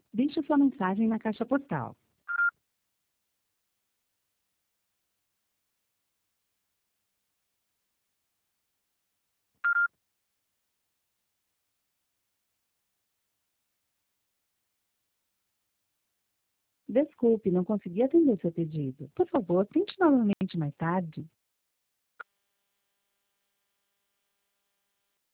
Deixe sua mensagem na caixa postal. Desculpe, não consegui atender seu pedido. Por favor, tente novamente mais tarde.